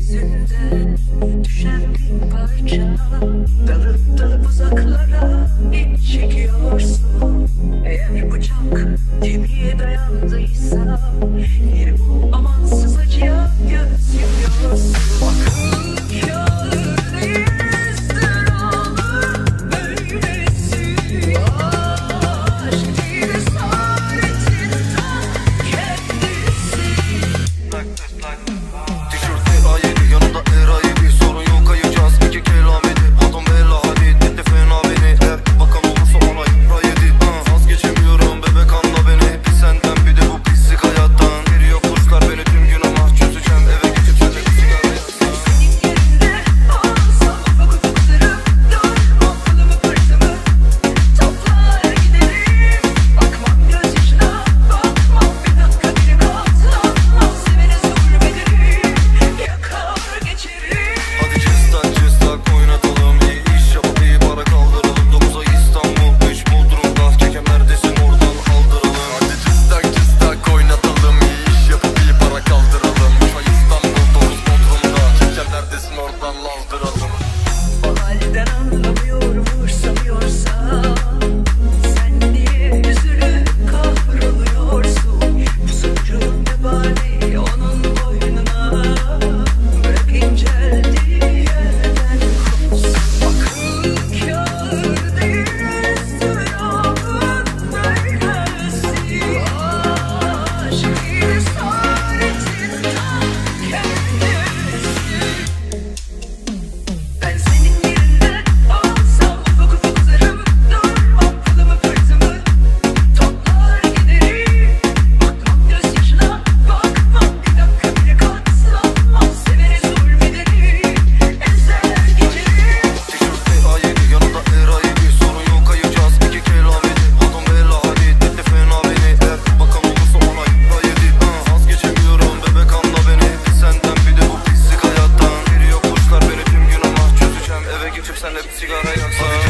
gökyüzünde düşen bir parça. Dalıp dalıp uzaklara iç çekiyorsun. Eğer bıçak kemiğe dayandıysa yeri bu amansız acıya göz yumuyorsun. Akıl kâr değildir olur böylesi. Aşk değil esaretin ta kendisi. Tişörtte A7 yanında R7 sorun yok kayacağız iki kelameti. Adam bella hadi dedi fena beni. Eğer bakan olursa ona yıpra yedi. Vazgeçemiyorum bebek anla beni. Bir senden bir de bu pislik hayattan. Geliyor kuşlar beni tüm gün ama çözeceğim eve geçip seninle bir sigara yaksam. Senin yerinde olsam ufak ufak ısırıp durmam pılımı pırtımı toplar giderim. Bakmam göz yaşına bakmam bir dakika bile katlanmam. Sevene zulmederim yakar geçerim. Hadi cıstak oynatalım. İyi iş yapıp iyi para kaldıralım. 9'a İstanbul 3 Bodrum'da. Kekem neredesin oradan aldıralım. Hadi cıstak oynatalım. İyi iş yapıp iyi para kaldıralım. 3'a İstanbul 9 Bodrum'da. Kekem neredesin oradan aldıralım. O halden anlamıyorum umursamıyorsam. Sen niye üzülüp kahroluyorsun? Bu suçun vebali onun boynuna. Bırak inceldiği yerden kopsun. Akıl kâr değil ızdırabın böylesi. Aşk değil esaretin ta kendisi. Ben senin yerinde olsam ufak ufak uzarım. Durmam pılımı pırtımı toplar giderim. Bakmam göz yaşına bakmam bir dakika bile katlanmam. Sevene zulmederim ezer geçerim. Tişörtte A7 yanında R7 sorun yok kayacağız iki kelameti. Adam bella hadi dedi fena beni. Eğer bakan olursa ona yıpra yedi. Vazgeçemiyorum bebek anla beni. Bir senden bir de bu pislik hayattan. Geliyor kuşlar beni tüm gün ama çözeceğim eve geçip seninle bir sigara yaksam.